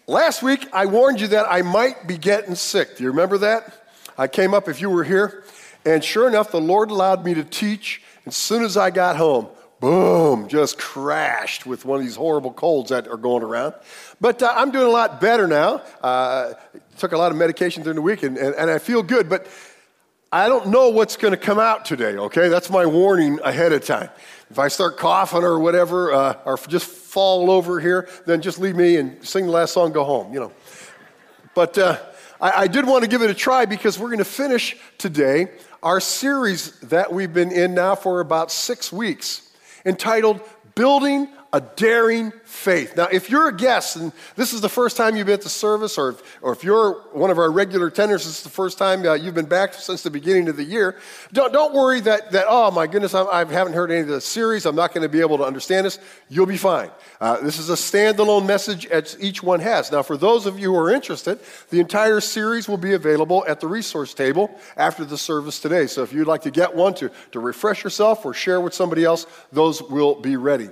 Last week, I warned you that I might be getting sick. Do you remember that? I came up, if you were here, and sure enough, the Lord allowed me to teach. As soon as I got home, boom, just crashed with one of these horrible colds that are going around. But I'm doing a lot better now. Took a lot of medication during the week, and I feel good. But I don't know what's going to come out today, okay? That's my warning ahead of time. If I start coughing or whatever, or just fall over here, then just leave me and sing the last song, go home, you know. But I did want to give it a try because we're going to finish today our series that we've been in now for about 6 weeks, entitled Building a Daring Faith. Now, if you're a guest and this is the first time you've been at the service, or if you're one of our regular attenders, this is the first time you've been back since the beginning of the year, don't worry that oh my goodness, I haven't heard any of the series, I'm not going to be able to understand this. You'll be fine. This is a standalone message as each one has. Now, for those of you who are interested, the entire series will be available at the resource table after the service today. So if you'd like to get one to refresh yourself or share with somebody else, those will be ready.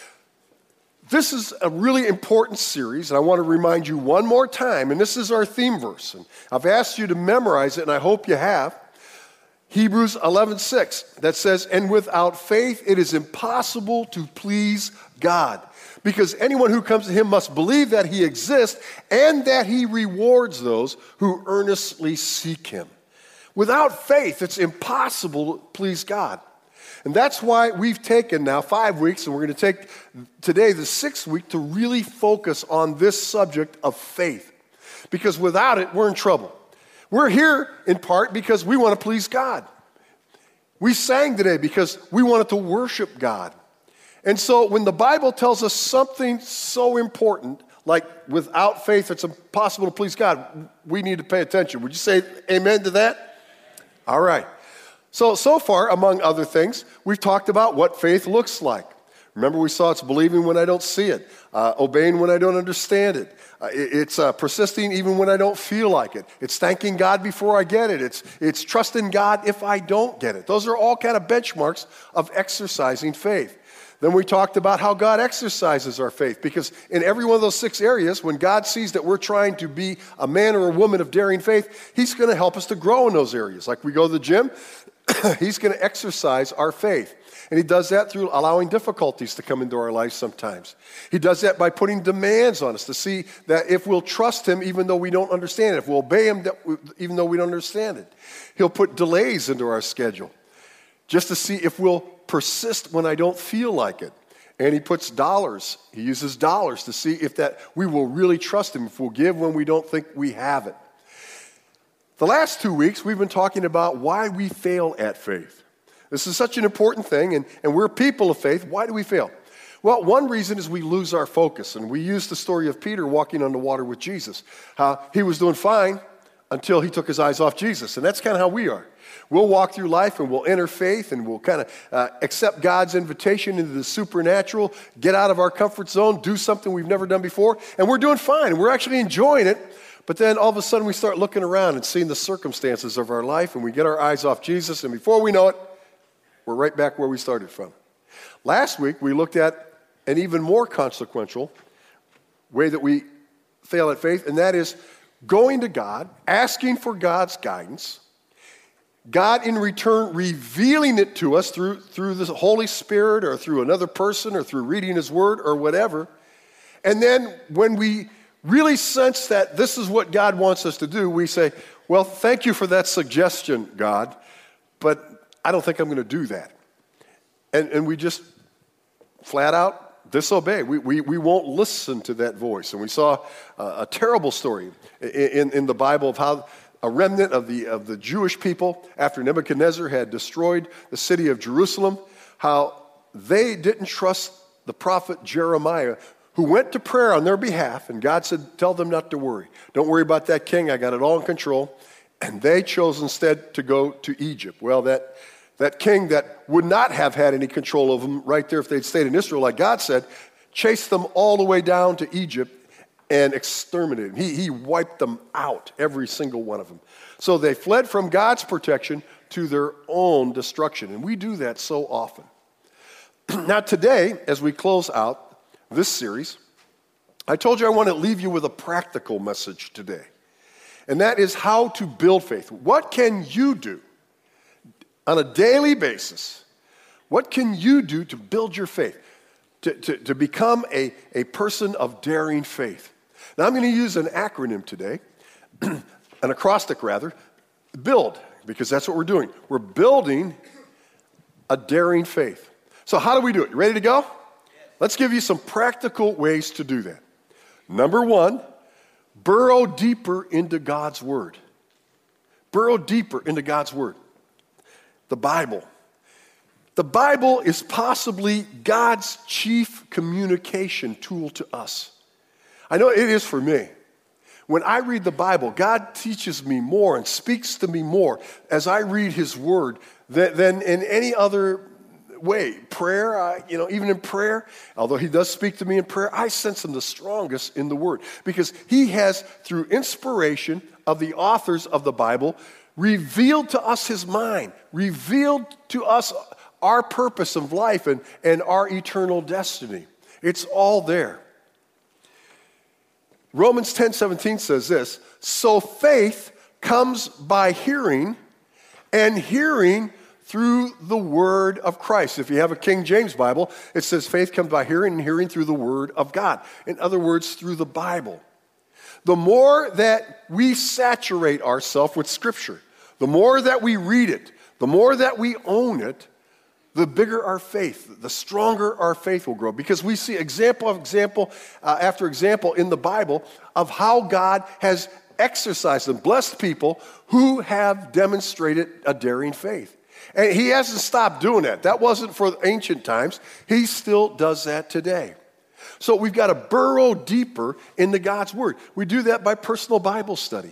This is a really important series, and I want to remind you one more time, and this is our theme verse. And I've asked you to memorize it, and I hope you have. Hebrews 11:6, that says, "And without faith it is impossible to please God, because anyone who comes to him must believe that he exists and that he rewards those who earnestly seek him." Without faith, it's impossible to please God. And that's why we've taken now 5 weeks, and we're going to take today the 6th week to really focus on this subject of faith. Because without it, we're in trouble. We're here in part because we want to please God. We sang today because we wanted to worship God. And so when the Bible tells us something so important, like without faith it's impossible to please God, we need to pay attention. Would you say amen to that? All right. So far, among other things, we've talked about what faith looks like. Remember, we saw it's believing when I don't see it, obeying when I don't understand it. It's persisting even when I don't feel like it. It's thanking God before I get it. It's trusting God if I don't get it. Those are all kind of benchmarks of exercising faith. Then we talked about how God exercises our faith, because in every one of those 6 areas, when God sees that we're trying to be a man or a woman of daring faith, he's going to help us to grow in those areas. Like we go to the gym, he's going to exercise our faith. And he does that through allowing difficulties to come into our lives sometimes. He does that by putting demands on us to see that if we'll trust him even though we don't understand it, if we'll obey him even though we don't understand it. He'll put delays into our schedule just to see if we'll persist when I don't feel like it. And he puts dollars. He uses dollars to see if that we will really trust him, if we'll give when we don't think we have it. The last 2 weeks, we've been talking about why we fail at faith. This is such an important thing, and we're people of faith. Why do we fail? Well, one reason is we lose our focus, and we use the story of Peter walking on the water with Jesus. How he was doing fine until he took his eyes off Jesus, and that's kind of how we are. We'll walk through life, and we'll enter faith, and we'll kind of accept God's invitation into the supernatural, get out of our comfort zone, do something we've never done before, and we're doing fine, and we're actually enjoying it. But then all of a sudden we start looking around and seeing the circumstances of our life, and we get our eyes off Jesus, and before we know it, we're right back where we started from. Last week, we looked at an even more consequential way that we fail at faith, and that is going to God, asking for God's guidance, God in return revealing it to us through the Holy Spirit or through another person or through reading his word or whatever. And then when we really sense that this is what God wants us to do, we say, well, thank you for that suggestion, God, but I don't think I'm going to do that. And we just flat out disobey. We won't listen to that voice. And we saw a terrible story in the Bible of how a remnant of the Jewish people, after Nebuchadnezzar had destroyed the city of Jerusalem, how they didn't trust the prophet Jeremiah, who went to prayer on their behalf, and God said, tell them not to worry. Don't worry about that king. I got it all in control. And they chose instead to go to Egypt. Well, that king that would not have had any control of them right there if they'd stayed in Israel, like God said, chased them all the way down to Egypt and exterminated them. He wiped them out, every single one of them. So they fled from God's protection to their own destruction. And we do that so often. Now today, as we close out this series, I told you I want to leave you with a practical message today. And that is how to build faith. What can you do on a daily basis? What can you do to build your faith? To become a person of daring faith. Now I'm going to use an acronym today, an acrostic rather, BUILD, because that's what we're doing. We're building a daring faith. So how do we do it? You ready to go? Let's give you some practical ways to do that. Number one, burrow deeper into God's Word. Burrow deeper into God's Word. The Bible. The Bible is possibly God's chief communication tool to us. I know it is for me. When I read the Bible, God teaches me more and speaks to me more as I read His Word than in any other way. Prayer, even in prayer, although He does speak to me in prayer, I sense Him the strongest in the Word because He has, through inspiration of the authors of the Bible, revealed to us His mind, revealed to us our purpose of life and our eternal destiny. It's all there. Romans 10:17 says this, so faith comes by hearing, and hearing through the word of Christ. If you have a King James Bible, it says faith comes by hearing, and hearing through the word of God. In other words, through the Bible. The more that we saturate ourselves with Scripture, the more that we read it, the more that we own it, the bigger our faith, the stronger our faith will grow. Because we see example after example in the Bible of how God has exercised and blessed people who have demonstrated a daring faith. And He hasn't stopped doing that. That wasn't for ancient times. He still does that today. So we've got to burrow deeper into God's Word. We do that by personal Bible study.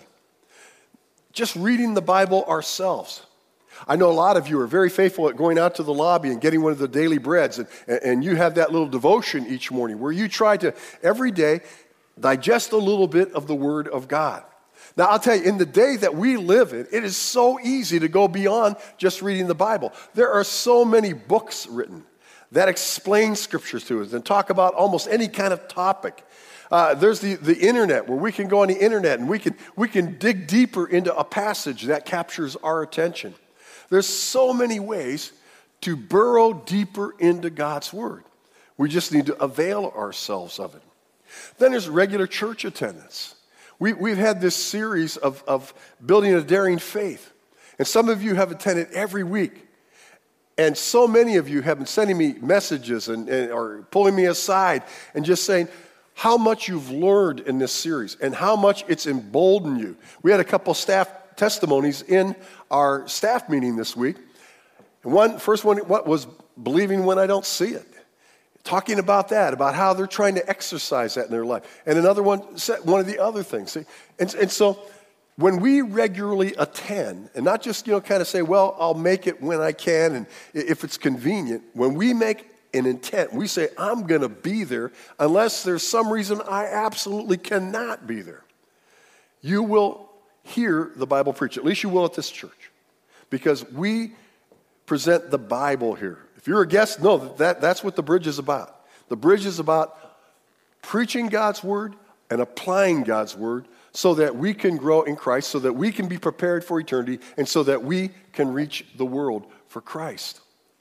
Just reading the Bible ourselves. I know a lot of you are very faithful at going out to the lobby and getting one of the daily breads, and you have that little devotion each morning where you try to, every day, digest a little bit of the Word of God. Now, I'll tell you, in the day that we live in, it is so easy to go beyond just reading the Bible. There are so many books written that explain Scriptures to us and talk about almost any kind of topic. There's the internet where we can go on the internet and we can dig deeper into a passage that captures our attention. There's so many ways to burrow deeper into God's Word. We just need to avail ourselves of it. Then there's regular church attendance. We've had this series of building a daring faith. And some of you have attended every week. And so many of you have been sending me messages or pulling me aside and just saying how much you've learned in this series and how much it's emboldened you. We had a couple staff testimonies in our staff meeting this week. And first one was believing when I don't see it. Talking about that, about how they're trying to exercise that in their life. And another one said one of the other things. See? And so when we regularly attend, and not just, kind of say, well, I'll make it when I can and if it's convenient. When we make an intent, we say, I'm going to be there unless there's some reason I absolutely cannot be there. You will hear the Bible preached. At least you will at this church. Because we present the Bible here. If you're a guest, know that's what the bridge is about. The bridge is about preaching God's Word and applying God's Word so that we can grow in Christ, so that we can be prepared for eternity, and so that we can reach the world for Christ.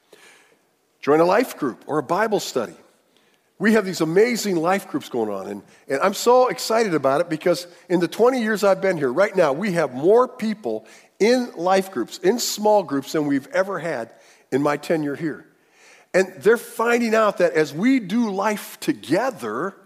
Join a life group or a Bible study. We have these amazing life groups going on, and I'm so excited about it because in the 20 years I've been here, right now, we have more people in life groups, in small groups, than we've ever had in my tenure here. And they're finding out that as we do life together,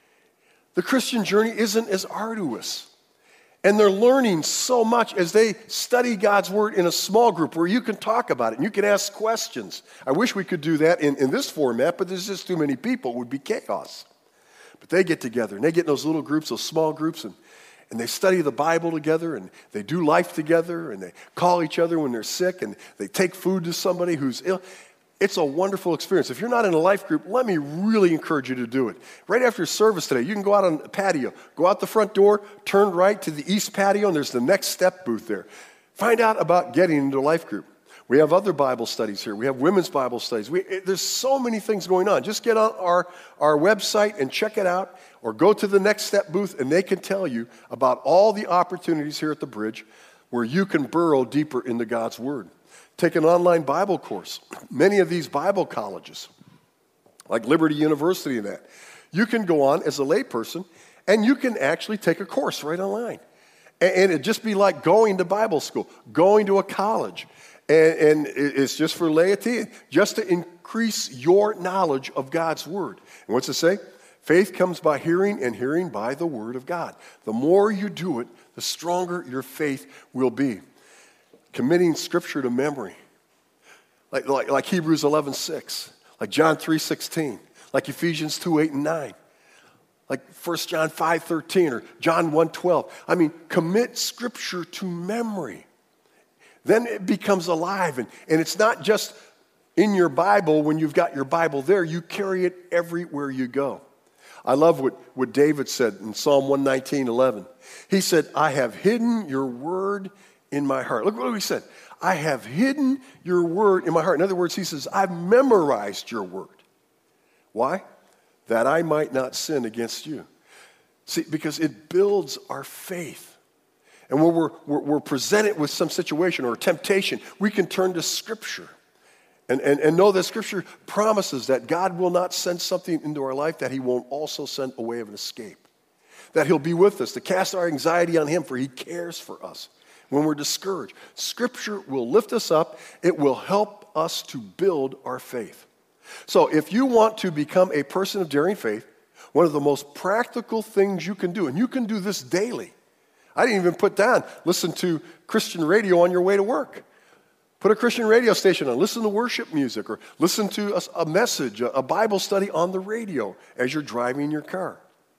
the Christian journey isn't as arduous. And they're learning so much as they study God's Word in a small group where you can talk about it and you can ask questions. I wish we could do that in this format, but there's just too many people. It would be chaos. But they get together and they get in those little groups, those small groups, and they study the Bible together and they do life together and they call each other when they're sick and they take food to somebody who's ill. It's a wonderful experience. If you're not in a life group, let me really encourage you to do it. Right after service today, you can go out on the patio, go out the front door, turn right to the east patio, and there's the Next Step booth there. Find out about getting into a life group. We have other Bible studies here. We have women's Bible studies. There's so many things going on. Just get on our website and check it out, or go to the Next Step booth, and they can tell you about all the opportunities here at the Bridge where you can burrow deeper into God's Word. Take an online Bible course. Many of these Bible colleges, like Liberty University and that, you can go on as a layperson, and you can actually take a course right online. And it'd just be like going to Bible school, going to a college. And it's just for laity, just to increase your knowledge of God's Word. And what's it say? Faith comes by hearing, and hearing by the Word of God. The more you do it, the stronger your faith will be. Committing Scripture to memory, like Hebrews 11:6, like John 3:16, like Ephesians 2:8 and 9, like 1 John 5:13 or John 1:12. I mean, commit Scripture to memory. Then it becomes alive, and it's not just in your Bible when you've got your Bible there. You carry it everywhere you go. I love what David said in Psalm 119:11. He said, I have hidden your word in my heart. Look what he said. I have hidden your word in my heart. In other words, he says, I've memorized your word. Why? That I might not sin against you. See, because it builds our faith. And when we're presented with some situation or temptation, we can turn to Scripture and know that Scripture promises that God will not send something into our life that he won't also send a way of an escape. That he'll be with us, to cast our anxiety on him, for he cares for us. When we're discouraged, Scripture will lift us up. It will help us to build our faith. So if you want to become a person of daring faith, one of the most practical things you can do, and you can do this daily. I didn't even put down, listen to Christian radio on your way to work. Put a Christian radio station on, listen to worship music, or listen to a message, a Bible study on the radio as you're driving your car.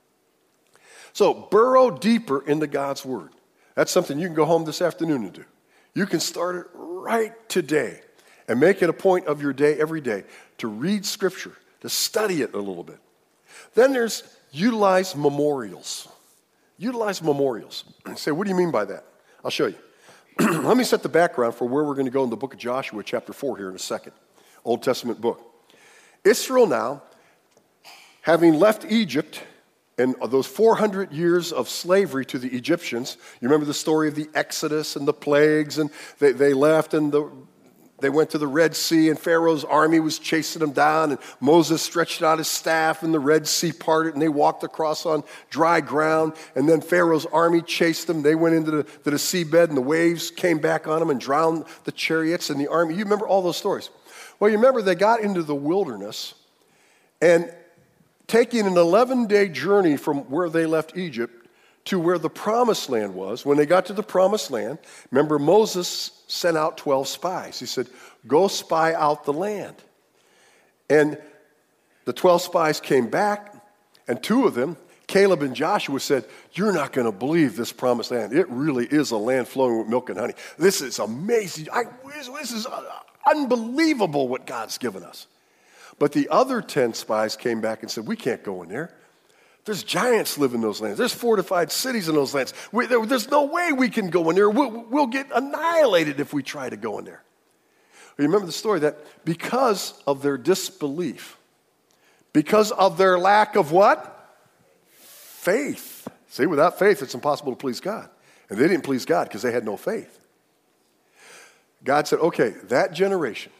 So burrow deeper into God's Word. That's something you can go home this afternoon and do. You can start it right today and make it a point of your day every day to read Scripture, to study it a little bit. Then there's utilize memorials. Utilize memorials. Say, what do you mean by that? I'll show you. Let me set the background for where we're going to go in the book of Joshua, chapter 4 here in a second. Old Testament book. Israel now, having left Egypt and those 400 years of slavery to the Egyptians, you remember the story of the Exodus and the plagues, and they left and they went to the Red Sea, and Pharaoh's army was chasing them down, and Moses stretched out his staff, and the Red Sea parted, and they walked across on dry ground, and then Pharaoh's army chased them. They went into the seabed, and the waves came back on them and drowned the chariots and the army. You remember all those stories. Well, you remember they got into the wilderness, and taking an 11-day journey from where they left Egypt to where the promised land was. When they got to the promised land, remember Moses sent out 12 spies. He said, go spy out the land. And the 12 spies came back, and two of them, Caleb and Joshua, said, you're not going to believe this promised land. It really is a land flowing with milk and honey. This is amazing. This is unbelievable what God's given us. But the other 10 spies came back and said, we can't go in there. There's giants live in those lands. There's fortified cities in those lands. There's no way we can go in there. We'll get annihilated if we try to go in there. You remember the story that because of their disbelief, because of their lack of what? Faith. See, without faith, it's impossible to please God. And they didn't please God because they had no faith. God said, okay, that generation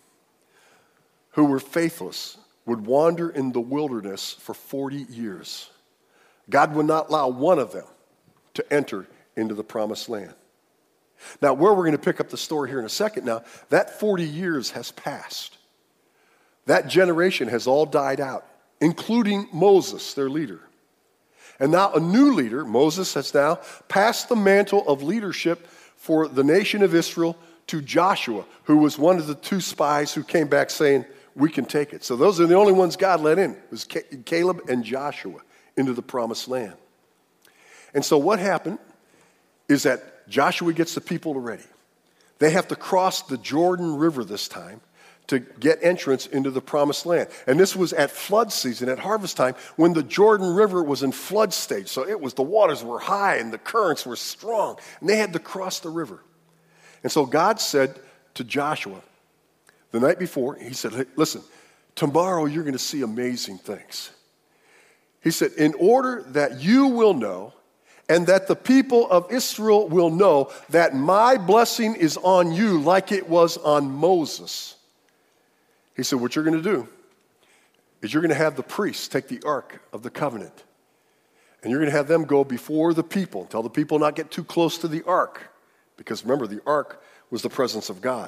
who were faithless would wander in the wilderness for 40 years. God would not allow one of them to enter into the promised land. Now, where we're going to pick up the story here in a second now, that 40 years has passed. That generation has all died out, including Moses, their leader. And now a new leader, Moses, has now passed the mantle of leadership for the nation of Israel to Joshua, who was one of the two spies who came back saying, we can take it. So those are the only ones God let in. It was Caleb and Joshua into the promised land. And so what happened is that Joshua gets the people ready. They have to cross the Jordan River this time to get entrance into the promised land. And this was at flood season, at harvest time, when the Jordan River was in flood stage. So the waters were high and the currents were strong. And they had to cross the river. And so God said, to Joshua the night before. He said, hey, listen, tomorrow you're going to see amazing things. He said, in order that you will know and that the people of Israel will know that my blessing is on you like it was on Moses. He said, what you're going to do is you're going to have the priests take the Ark of the Covenant, and you're going to have them go before the people, tell the people not get too close to the Ark, because remember, the Ark was the presence of God.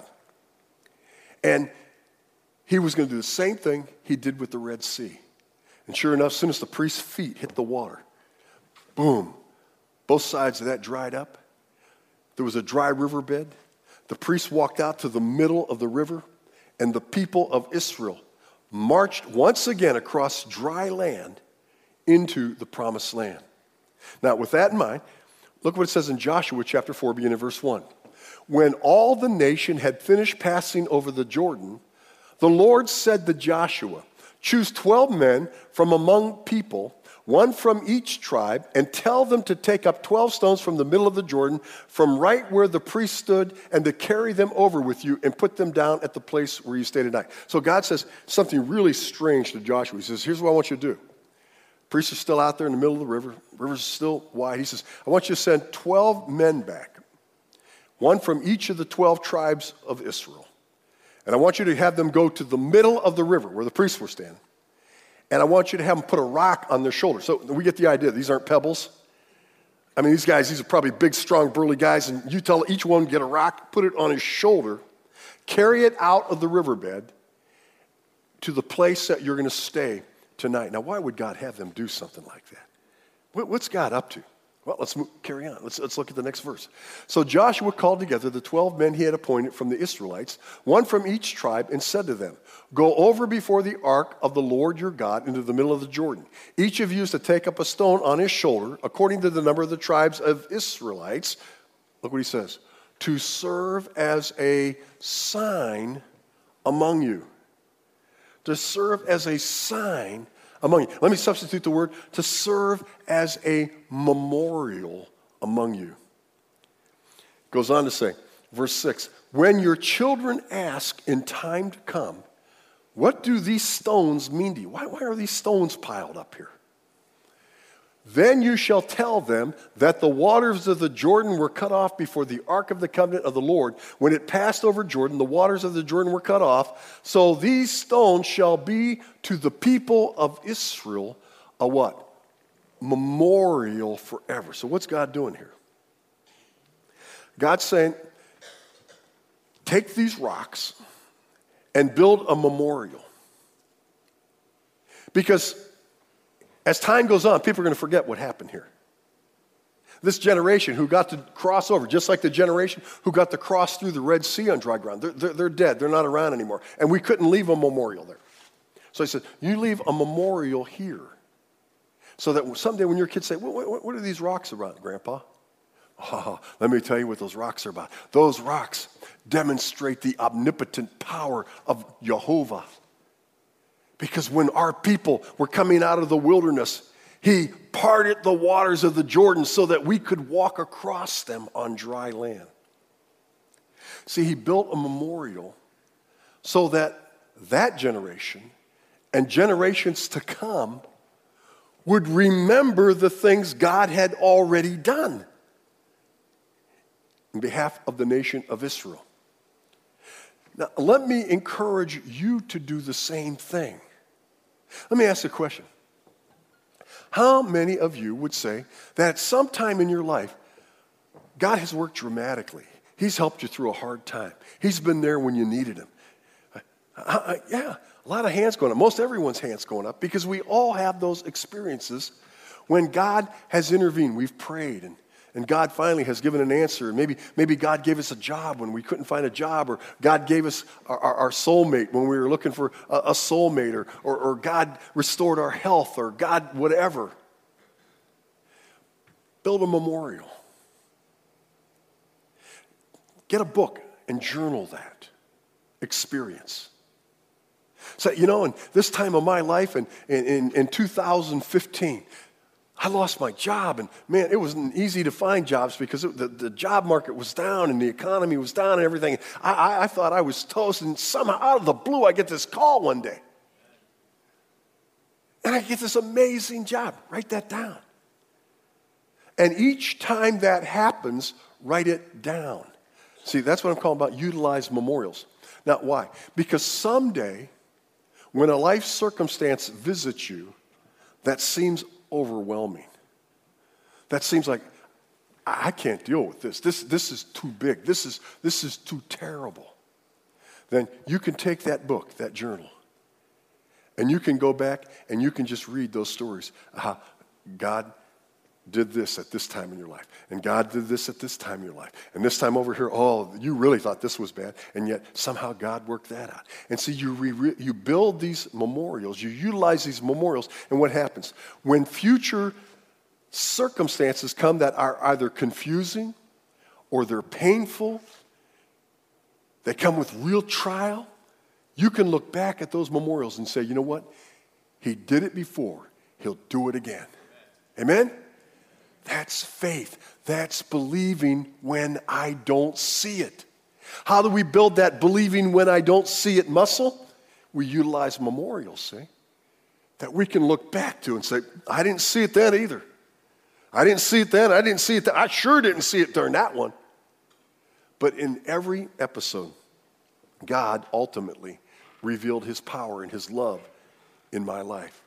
And he was going to do the same thing he did with the Red Sea. And sure enough, as soon as the priest's feet hit the water, boom, both sides of that dried up. There was a dry riverbed. The priest walked out to the middle of the river, and the people of Israel marched once again across dry land into the promised land. Now, with that in mind, look what it says in Joshua chapter 4, beginning in verse 1. When all the nation had finished passing over the Jordan, the Lord said to Joshua, choose 12 men from among people, one from each tribe, and tell them to take up 12 stones from the middle of the Jordan, from right where the priest stood, and to carry them over with you and put them down at the place where you stay tonight. So God says something really strange to Joshua. He says, here's what I want you to do. Priests are still out there in the middle of the river. The river's still wide. He says, I want you to send 12 men back, one from each of the 12 tribes of Israel. And I want you to have them go to the middle of the river where the priests were standing. And I want you to have them put a rock on their shoulder. So we get the idea. These aren't pebbles. I mean, these are probably big, strong, burly guys. And you tell each one, get a rock, put it on his shoulder, carry it out of the riverbed to the place that you're going to stay tonight. Now, why would God have them do something like that? What's God up to? Well, let's carry on. Let's look at the next verse. So Joshua called together the 12 men he had appointed from the Israelites, one from each tribe, and said to them, go over before the ark of the Lord your God into the middle of the Jordan. Each of you is to take up a stone on his shoulder, according to the number of the tribes of Israelites. Look what he says. To serve as a sign among you. To serve as a sign among you. Let me substitute the word, to serve as a memorial among you. Goes on to say, verse 6, when your children ask in time to come, what do these stones mean to you? Why are these stones piled up here? Then you shall tell them that the waters of the Jordan were cut off before the ark of the covenant of the Lord. When it passed over Jordan, the waters of the Jordan were cut off. So these stones shall be to the people of Israel a what? Memorial forever. So what's God doing here? God's saying, take these rocks and build a memorial. Because as time goes on, people are going to forget what happened here. This generation who got to cross over, just like the generation who got to cross through the Red Sea on dry ground, they're dead. They're not around anymore. And we couldn't leave a memorial there. So he said, you leave a memorial here. So that someday when your kids say, what are these rocks about, Grandpa? Oh, let me tell you what those rocks are about. Those rocks demonstrate the omnipotent power of Jehovah. Because when our people were coming out of the wilderness, he parted the waters of the Jordan so that we could walk across them on dry land. See, he built a memorial so that that generation and generations to come would remember the things God had already done in behalf of the nation of Israel. Now, let me encourage you to do the same thing. Let me ask you a question. How many of you would say that at some time in your life, God has worked dramatically? He's helped you through a hard time. He's been there when you needed him. Yeah, a lot of hands going up. Most everyone's hands going up because we all have those experiences when God has intervened. We've prayed and God finally has given an answer. Maybe God gave us a job when we couldn't find a job, or God gave us our soulmate when we were looking for a soulmate, or God restored our health, or God whatever. Build a memorial. Get a book and journal that experience. So, in this time of my life, in 2015, I lost my job, and man, it wasn't easy to find jobs because the job market was down and the economy was down and everything. I thought I was toast, and somehow out of the blue, I get this call one day. And I get this amazing job. Write that down. And each time that happens, write it down. See, that's what I'm calling about utilize memorials. Now, why? Because someday, when a life circumstance visits you that seems overwhelming, that seems like, I can't deal with this. This is too big. This is too terrible. Then you can take that book, that journal, and you can go back and you can just read those stories. How God did this at this time in your life, and God did this at this time in your life, and this time over here, oh, you really thought this was bad, and yet somehow God worked that out. And so you build these memorials, you utilize these memorials, and what happens? When future circumstances come that are either confusing or they're painful, they come with real trial, you can look back at those memorials and say, you know what? He did it before. He'll do it again. Amen? That's faith. That's believing when I don't see it. How do we build that believing when I don't see it muscle? We utilize memorials, see? That we can look back to and say, I didn't see it then either. I didn't see it then. I didn't see it then. I sure didn't see it during that one. But in every episode, God ultimately revealed his power and his love in my life.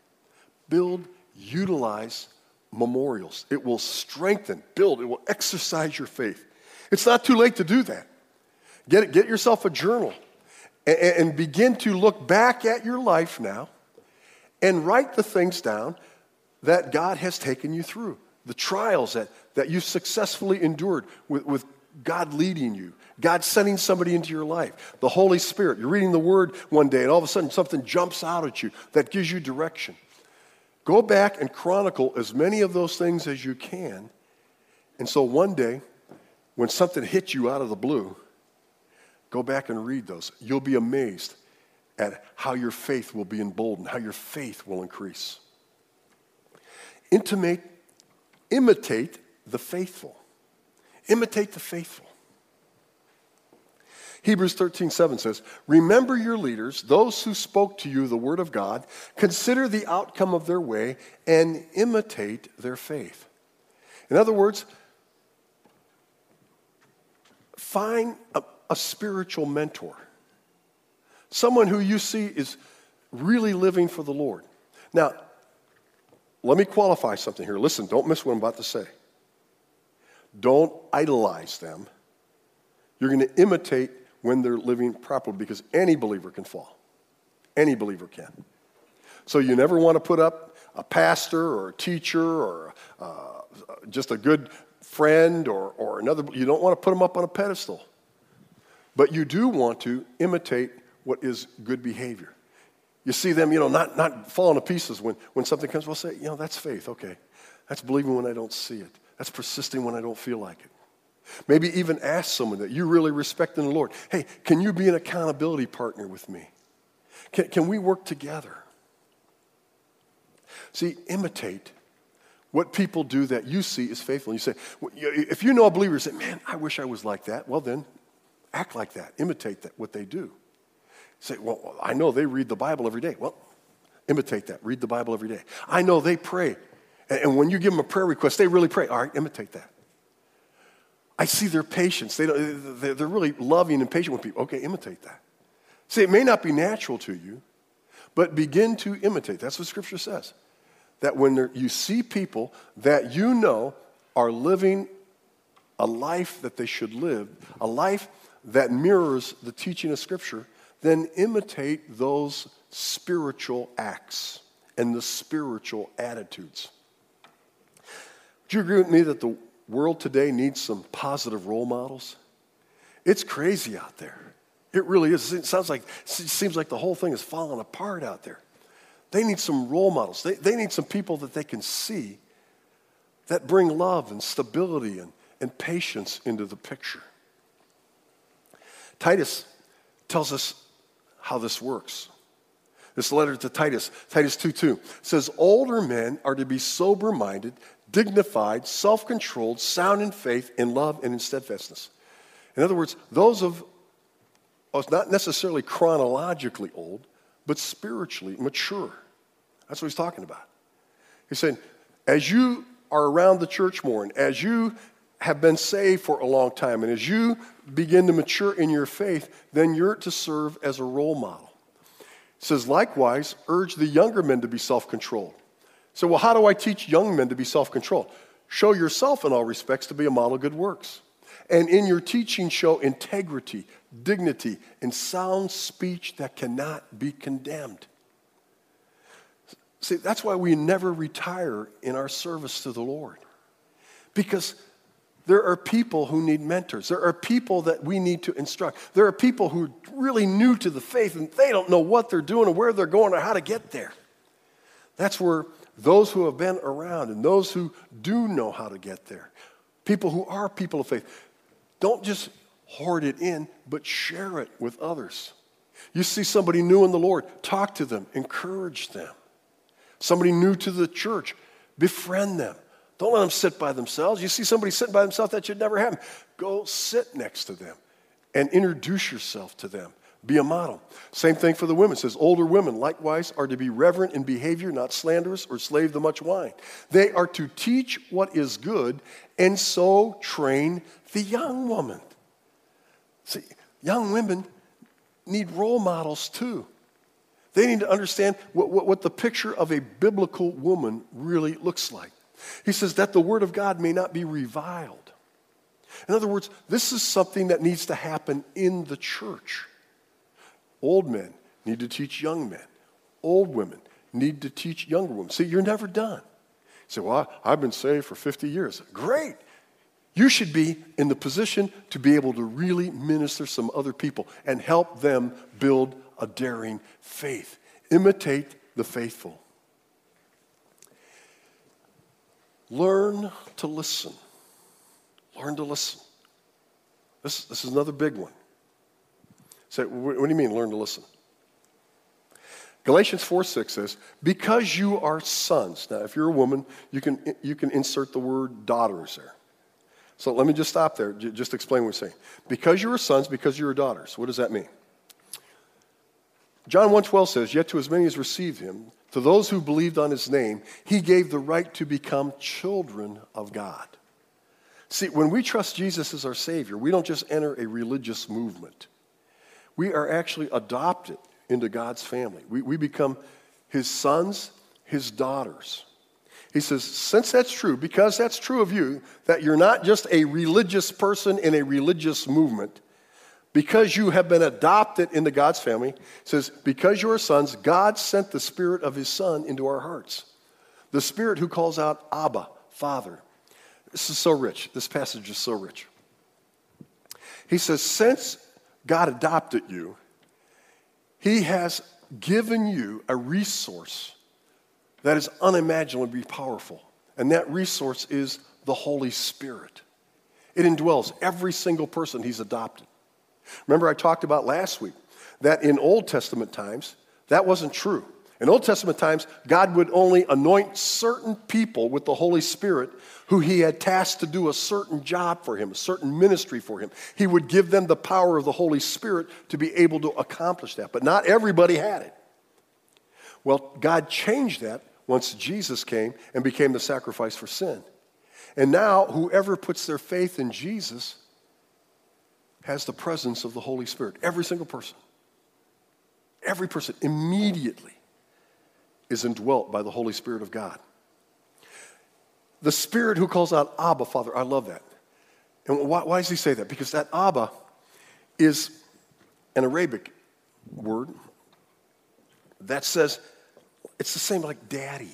Utilize memorials. It will strengthen, build, it will exercise your faith. It's not too late to do that. Get yourself a journal and begin to look back at your life now and write the things down that God has taken you through, the trials that you successfully endured with God leading you, God sending somebody into your life, the Holy Spirit. You're reading the Word one day and all of a sudden something jumps out at you that gives you direction. Go back and chronicle as many of those things as you can. And so one day, when something hits you out of the blue, go back and read those. You'll be amazed at how your faith will be emboldened, how your faith will increase. Imitate the faithful. Imitate the faithful. Hebrews 13:7 says, remember your leaders, those who spoke to you the word of God, consider the outcome of their way, and imitate their faith. In other words, find a spiritual mentor, someone who you see is really living for the Lord. Now, let me qualify something here. Listen, don't miss what I'm about to say. Don't idolize them. You're going to imitate when they're living properly, because any believer can fall. Any believer can. So you never want to put up a pastor or a teacher or just a good friend or another. You don't want to put them up on a pedestal. But you do want to imitate what is good behavior. You see them, not falling to pieces when something comes. Well, say, that's faith. Okay. That's believing when I don't see it. That's persisting when I don't feel like it. Maybe even ask someone that you really respect in the Lord, hey, can you be an accountability partner with me? Can we work together? See, imitate what people do that you see is faithful. And you say, if you know a believer, you say, man, I wish I was like that. Well, then act like that. Imitate that, what they do. Say, well, I know they read the Bible every day. Well, imitate that. Read the Bible every day. I know they pray. And when you give them a prayer request, they really pray. All right, imitate that. I see their patience. They're really loving and patient with people. Okay, imitate that. See, it may not be natural to you, but begin to imitate. That's what Scripture says. That when you see people that you know are living a life that they should live, a life that mirrors the teaching of Scripture, then imitate those spiritual acts and the spiritual attitudes. Do you agree with me that the world today needs some positive role models? It's crazy out there. It really is. It seems like the whole thing is falling apart out there. They need some role models. They need some people that they can see that bring love and stability and patience into the picture. Titus tells us how this works. This letter to Titus 2:2 says, older men are to be sober-minded, dignified, self-controlled, sound in faith, in love, and in steadfastness. In other words, those of us not necessarily chronologically old, but spiritually mature. That's what he's talking about. He's saying, as you are around the church more, and as you have been saved for a long time, and as you begin to mature in your faith, then you're to serve as a role model. It says, likewise, urge the younger men to be self-controlled. So, well, how do I teach young men to be self-controlled? Show yourself in all respects to be a model of good works. And in your teaching, show integrity, dignity, and sound speech that cannot be condemned. See, that's why we never retire in our service to the Lord. Because there are people who need mentors. There are people that we need to instruct. There are people who are really new to the faith and they don't know what they're doing or where they're going or how to get there. That's where those who have been around and those who do know how to get there, people who are people of faith, don't just hoard it in, but share it with others. You see somebody new in the Lord, talk to them, encourage them. Somebody new to the church, befriend them. Don't let them sit by themselves. You see somebody sitting by themselves, that should never happen. Go sit next to them and introduce yourself to them. Be a model. Same thing for the women. It says, older women likewise are to be reverent in behavior, not slanderous or slave to much wine. They are to teach what is good and so train the young woman. See, young women need role models too. They need to understand what the picture of a biblical woman really looks like. He says that the word of God may not be reviled. In other words, this is something that needs to happen in the church. Old men need to teach young men. Old women need to teach younger women. See, you're never done. You say, well, I've been saved for 50 years. Great. You should be in the position to be able to really minister some other people and help them build a daring faith. Imitate the faithful. Learn to listen. Learn to listen. This is another big one. Say, what do you mean, learn to listen? Galatians 4:6 says, because you are sons. Now, if you're a woman, you can insert the word daughters there. So let me just stop there. Just explain what we're saying. Because you are sons, because you are daughters. What does that mean? John 1:12 says, yet to as many as received him, to those who believed on his name, he gave the right to become children of God. See, when we trust Jesus as our Savior, we don't just enter a religious movement. We are actually adopted into God's family. We become his sons, his daughters. He says, since that's true, because that's true of you, that you're not just a religious person in a religious movement, because you have been adopted into God's family, it says, because you are sons, God sent the Spirit of his Son into our hearts. The Spirit who calls out, Abba, Father. This is so rich. This passage is so rich. He says, since God adopted you, he has given you a resource that is unimaginably powerful. And that resource is the Holy Spirit. It indwells every single person he's adopted. Remember I talked about last week that in Old Testament times, that wasn't true. In Old Testament times, God would only anoint certain people with the Holy Spirit who he had tasked to do a certain job for him, a certain ministry for him. He would give them the power of the Holy Spirit to be able to accomplish that. But not everybody had it. Well, God changed that once Jesus came and became the sacrifice for sin. And now, whoever puts their faith in Jesus has the presence of the Holy Spirit. Every single person. Every person immediately is indwelt by the Holy Spirit of God. The Spirit who calls out, Abba, Father. I love that. And why does he say that? Because that Abba is an Arabic word that says, it's the same like daddy.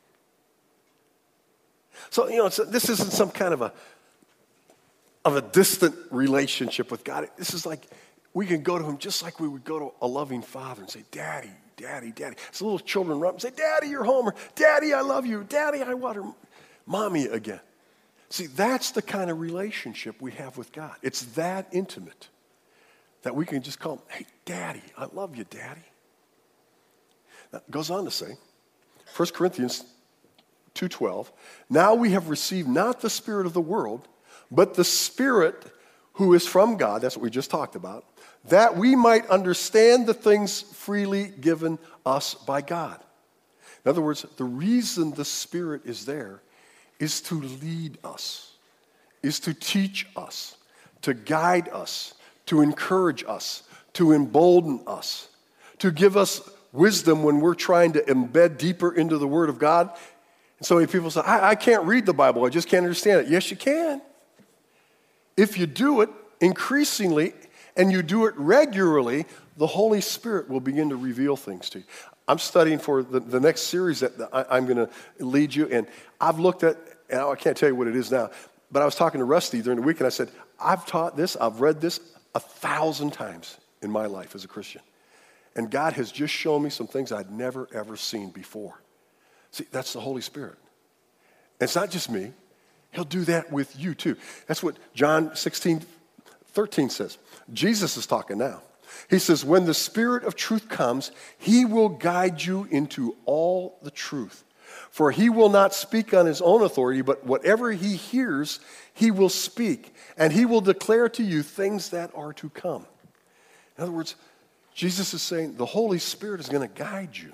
So, this isn't some kind of a distant relationship with God. This is like we can go to him just like we would go to a loving father and say, Daddy, Daddy, Daddy. So little children run up and say, Daddy, you're home. Or, Daddy, I love you. Daddy, I want her. Mommy again. See, that's the kind of relationship we have with God. It's that intimate that we can just call him, hey, Daddy, I love you, Daddy. Now, it goes on to say, 1 Corinthians 2:12, now we have received not the spirit of the world, but the Spirit who is from God, that's what we just talked about, that we might understand the things freely given us by God. In other words, the reason the Spirit is there is to lead us, is to teach us, to guide us, to encourage us, to embolden us, to give us wisdom when we're trying to embed deeper into the Word of God. And so many people say, I can't read the Bible, I just can't understand it. Yes, you can. If you do it increasingly and you do it regularly, the Holy Spirit will begin to reveal things to you. I'm studying for the next series that I'm going to lead you, and I've looked at, and I can't tell you what it is now, but I was talking to Rusty during the week, and I said, I've taught this, I've read this 1,000 times in my life as a Christian. And God has just shown me some things I'd never, ever seen before. See, that's the Holy Spirit. And it's not just me. He'll do that with you too. That's what John 16:13 says. Jesus is talking now. He says, when the Spirit of truth comes, he will guide you into all the truth. For he will not speak on his own authority, but whatever he hears, he will speak. And he will declare to you things that are to come. In other words, Jesus is saying the Holy Spirit is going to guide you.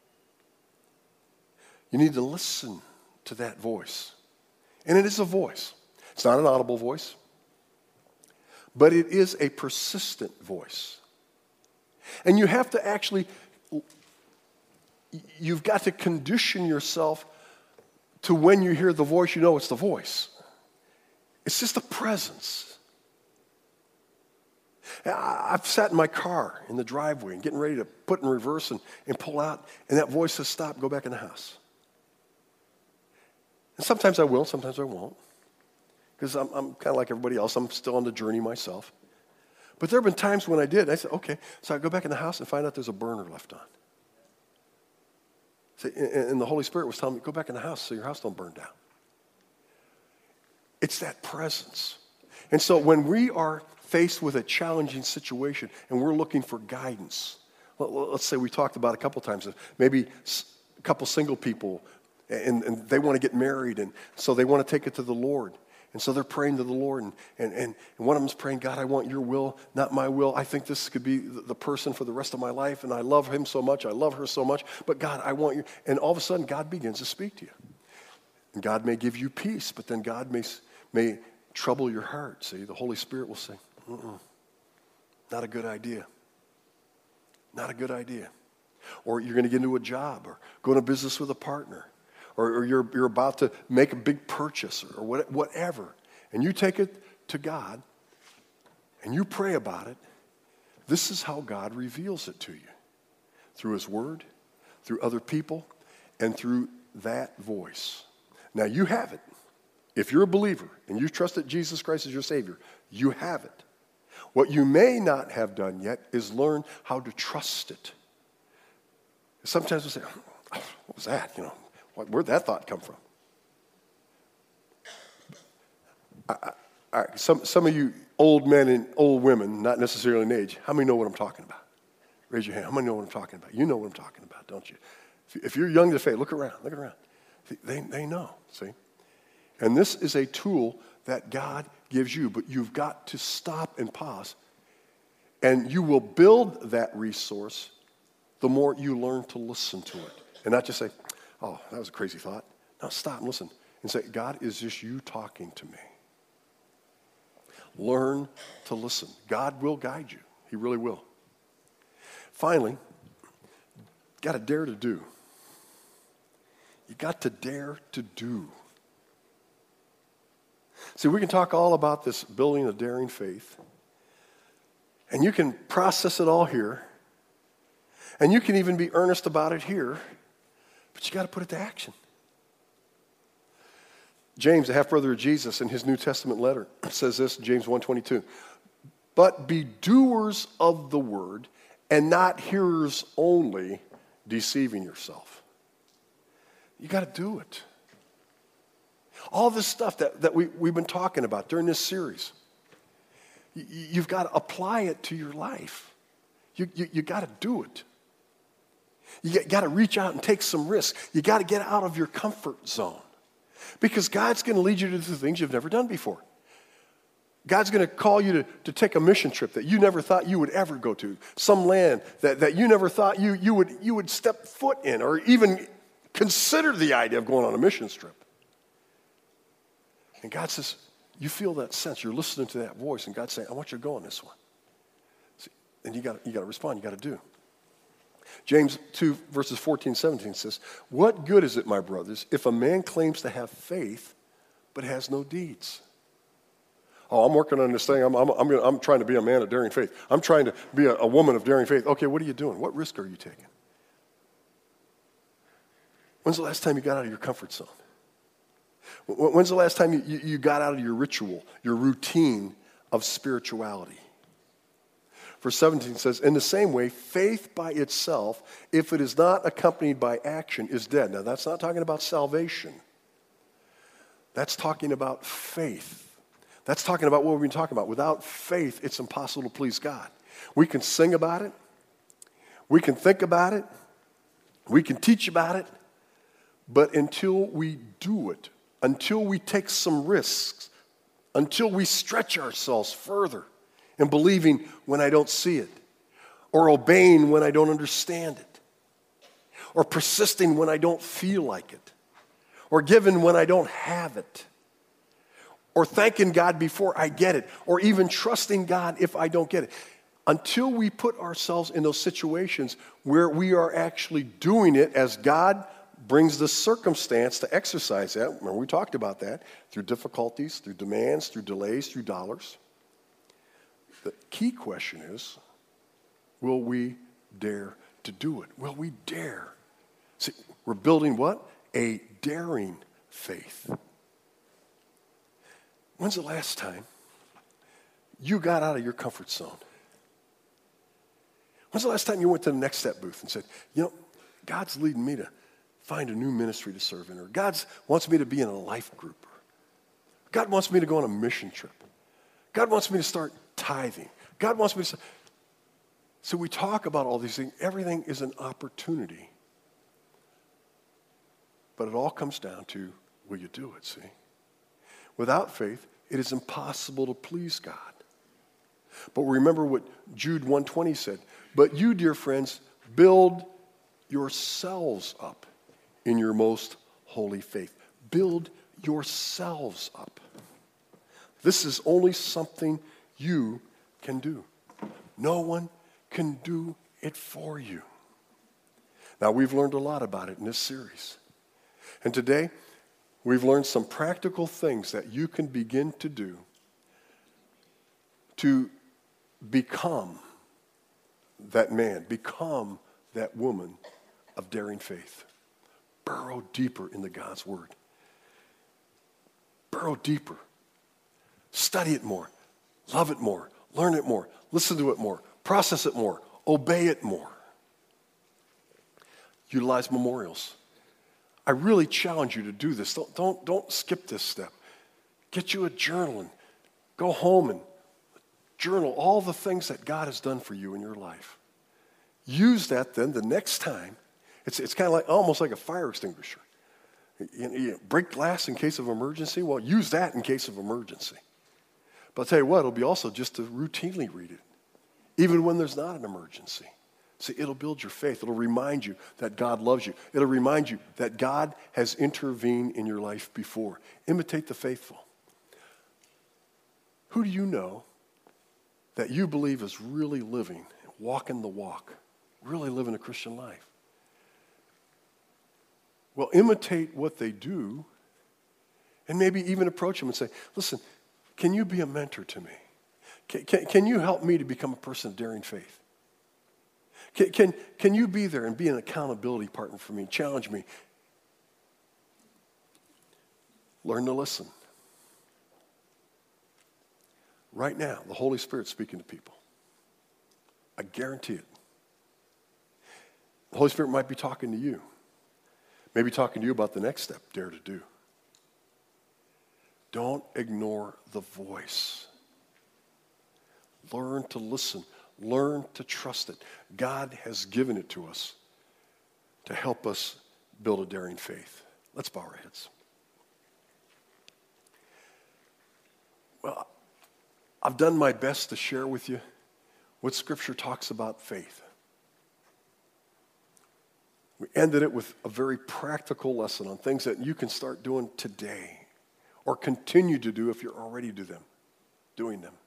You need to listen to that voice. And it is a voice. It's not an audible voice, but it is a persistent voice. And you have to actually, you've got to condition yourself to when you hear the voice, you know it's the voice. It's just a presence. I've sat in my car in the driveway and getting ready to put in reverse and pull out, and that voice says, stop, go back in the house. And sometimes I will, sometimes I won't, because I'm kind of like everybody else. I'm still on the journey myself. But there have been times when I did. I said, okay, so I go back in the house and find out there's a burner left on. And the Holy Spirit was telling me, go back in the house so your house don't burn down. It's that presence. And so when we are faced with a challenging situation and we're looking for guidance, let's say we talked about a couple times, maybe a couple single people, and they want to get married, and so they want to take it to the Lord. And so they're praying to the Lord, and one of them is praying, God, I want your will, not my will. I think this could be the person for the rest of my life, and I love him so much, I love her so much, but God, I want you. And all of a sudden, God begins to speak to you. And God may give you peace, but then God may trouble your heart. See, the Holy Spirit will say, not a good idea. Not a good idea. Or you're going to get into a job, or go into business with a partner. Or you're about to make a big purchase or whatever, and you take it to God and you pray about it, this is how God reveals it to you. Through his word, through other people, and through that voice. Now you have it. If you're a believer and you trusted Jesus Christ as your Savior, you have it. What you may not have done yet is learn how to trust it. Sometimes we say, oh, what was that? Where'd that thought come from? Some of you old men and old women, not necessarily in age, how many know what I'm talking about? Raise your hand. How many know what I'm talking about? You know what I'm talking about, don't you? If you're young to faith, look around. They know, see? And this is a tool that God gives you, but you've got to stop and pause. And you will build that resource the more you learn to listen to it. And not just say, oh, that was a crazy thought. Now stop and listen and say, God, is this you talking to me? Learn to listen. God will guide you. He really will. Finally, got to dare to do. You got to dare to do. See, we can talk all about this building a daring faith, and you can process it all here, and you can even be earnest about it here, but you got to put it to action. James, the half-brother of Jesus, in his New Testament letter, says this, James 1:22, but be doers of the word and not hearers only, deceiving yourself. You got to do it. All this stuff that we've been talking about during this series, you've got to apply it to your life. You got to do it. You got to reach out and take some risks. You got to get out of your comfort zone because God's going to lead you to do things you've never done before. God's going to call you to take a mission trip that you never thought you would ever go to, some land that you never thought you would step foot in or even consider the idea of going on a mission trip. And God says, you feel that sense. You're listening to that voice, and God's saying, I want you to go on this one. See, and you got to respond. You got to do. James 2, verses 14 and 17 says, what good is it, my brothers, if a man claims to have faith but has no deeds? Oh, I'm working on this thing. I'm trying to be a man of daring faith. I'm trying to be a woman of daring faith. Okay, what are you doing? What risk are you taking? When's the last time you got out of your comfort zone? When's the last time you got out of your ritual, your routine of spirituality? Verse 17 says, in the same way, faith by itself, if it is not accompanied by action, is dead. Now, that's not talking about salvation. That's talking about faith. That's talking about what we've been talking about. Without faith, it's impossible to please God. We can sing about it. We can think about it. We can teach about it. But until we do it, until we take some risks, until we stretch ourselves further in believing when I don't see it, or obeying when I don't understand it, or persisting when I don't feel like it, or giving when I don't have it, or thanking God before I get it, or even trusting God if I don't get it. Until we put ourselves in those situations where we are actually doing it as God brings the circumstance to exercise that. Remember, we talked about that through difficulties, through demands, through delays, through dollars. The key question is, will we dare to do it? Will we dare? See, we're building what? A daring faith. When's the last time you got out of your comfort zone? When's the last time you went to the Next Step booth and said, God's leading me to find a new ministry to serve in, or God wants me to be in a life group, or God wants me to go on a mission trip. God wants me to start tithing. God wants me to. So we talk about all these things. Everything is an opportunity. But it all comes down to, will you do it, see? Without faith, it is impossible to please God. But remember what Jude 1:20 said. But you, dear friends, build yourselves up in your most holy faith. Build yourselves up. This is only something you can do. No one can do it for you. Now, we've learned a lot about it in this series. And today, we've learned some practical things that you can begin to do to become that man, become that woman of daring faith. Burrow deeper into God's word. Burrow deeper. Study it more. Love it more. Learn it more. Listen to it more. Process it more. Obey it more. Utilize memorials. I really challenge you to do this. Don't skip this step. Get you a journal and go home and journal all the things that God has done for you in your life. Use that then the next time. It's kind of like almost like a fire extinguisher. You break glass in case of emergency. Well, use that in case of emergency. But I'll tell you what, it'll be also just to routinely read it, even when there's not an emergency. See, it'll build your faith. It'll remind you that God loves you. It'll remind you that God has intervened in your life before. Imitate the faithful. Who do you know that you believe is really living, walking the walk, really living a Christian life? Well, imitate what they do and maybe even approach them and say, listen, can you be a mentor to me? Can you help me to become a person of daring faith? Can you be there and be an accountability partner for me? Challenge me. Learn to listen. Right now, the Holy Spirit's speaking to people. I guarantee it. The Holy Spirit might be talking to you. Maybe talking to you about the next step, dare to do. Don't ignore the voice. Learn to listen. Learn to trust it. God has given it to us to help us build a daring faith. Let's bow our heads. Well, I've done my best to share with you what Scripture talks about faith. We ended it with a very practical lesson on things that you can start doing today or continue to do if you're already doing them.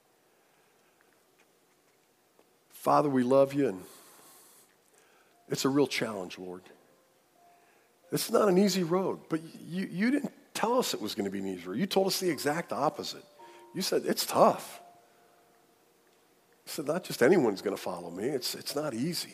Father, we love you, and it's a real challenge, Lord. It's not an easy road, but you didn't tell us it was going to be an easy road. You told us the exact opposite. You said, it's tough. You said, not just anyone's going to follow me. It's not easy.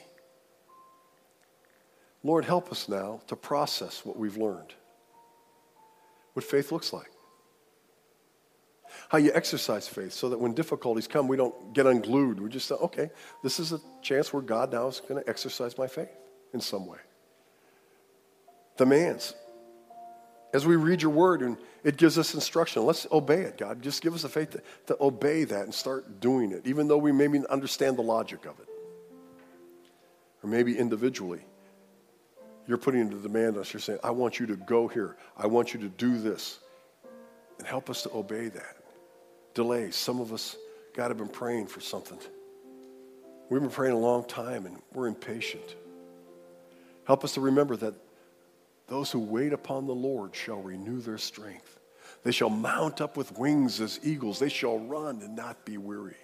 Lord, help us now to process what we've learned, what faith looks like, how you exercise faith so that when difficulties come, we don't get unglued. We just say, okay, this is a chance where God now is going to exercise my faith in some way. Demands. As we read your word and it gives us instruction, let's obey it, God. Just give us the faith to obey that and start doing it, even though we maybe understand the logic of it. Or maybe individually, you're putting the demand on us. You're saying, I want you to go here. I want you to do this. And help us to obey that. Delays. Some of us, God, have been praying for something. We've been praying a long time and we're impatient. Help us to remember that those who wait upon the Lord shall renew their strength. They shall mount up with wings as eagles. They shall run and not be weary.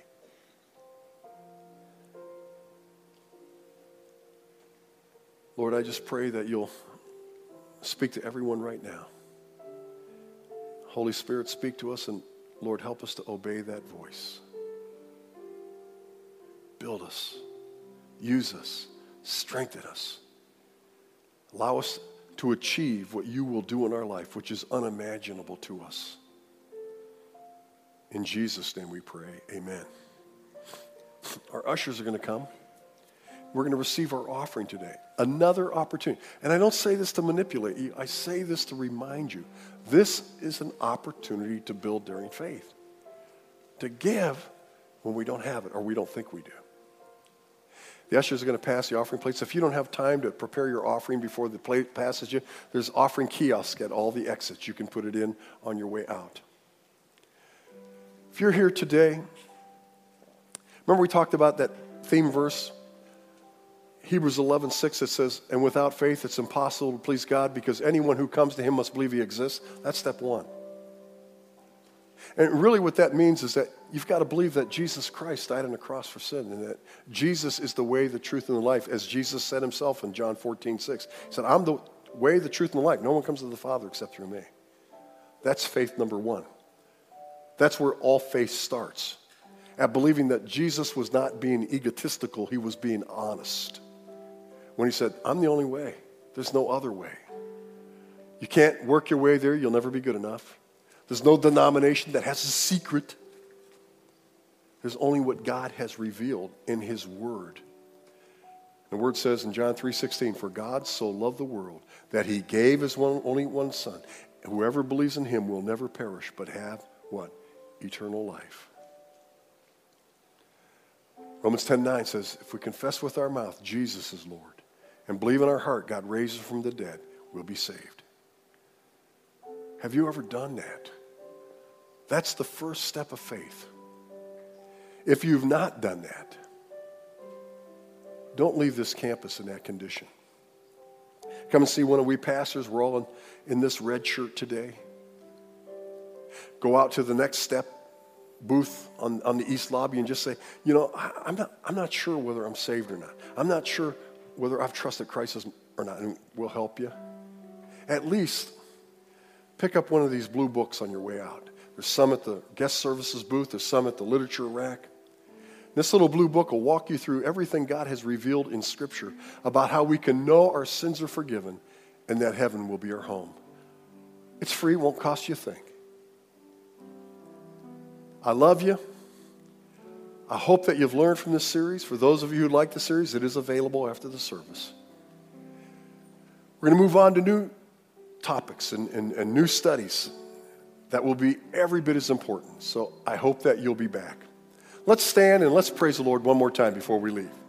Lord, I just pray that you'll speak to everyone right now. Holy Spirit, speak to us, and Lord, help us to obey that voice. Build us, use us, strengthen us. Allow us to achieve what you will do in our life, which is unimaginable to us. In Jesus' name we pray, amen. Our ushers are going to come. We're going to receive our offering today. Another opportunity. And I don't say this to manipulate you. I say this to remind you. This is an opportunity to build daring faith. To give when we don't have it or we don't think we do. The ushers are going to pass the offering plates. If you don't have time to prepare your offering before the plate passes you, there's offering kiosks at all the exits. You can put it in on your way out. If you're here today, remember we talked about that theme verse? Hebrews 11:6, it says, and without faith it's impossible to please God because anyone who comes to him must believe he exists. That's step one. And really what that means is that you've got to believe that Jesus Christ died on the cross for sin and that Jesus is the way, the truth, and the life, as Jesus said himself in John 14:6. He said, I'm the way, the truth, and the life. No one comes to the Father except through me. That's faith number one. That's where all faith starts. At believing that Jesus was not being egotistical, he was being honest. When he said, I'm the only way. There's no other way. You can't work your way there. You'll never be good enough. There's no denomination that has a secret. There's only what God has revealed in his word. The word says in John 3:16, for God so loved the world that he gave his only one son. Whoever believes in him will never perish but have what? Eternal life. Romans 10:9 says, if we confess with our mouth Jesus is Lord and believe in our heart God raised him from the dead, we'll be saved. Have you ever done that? That's the first step of faith. If you've not done that, don't leave this campus in that condition. Come and see one of we pastors. We're all in this red shirt today. Go out to the next step booth on the East Lobby and just say, you know, I'm not sure whether I'm saved or not. I'm not sure whether I've trusted Christ or not, and we'll help you. At least pick up one of these blue books on your way out. There's some at the guest services booth. There's some at the literature rack. This little blue book will walk you through everything God has revealed in Scripture about how we can know our sins are forgiven and that heaven will be our home. It's free, won't cost you a thing. I love you. I hope that you've learned from this series. For those of you who like the series, it is available after the service. We're going to move on to new topics and new studies that will be every bit as important. So I hope that you'll be back. Let's stand and let's praise the Lord one more time before we leave.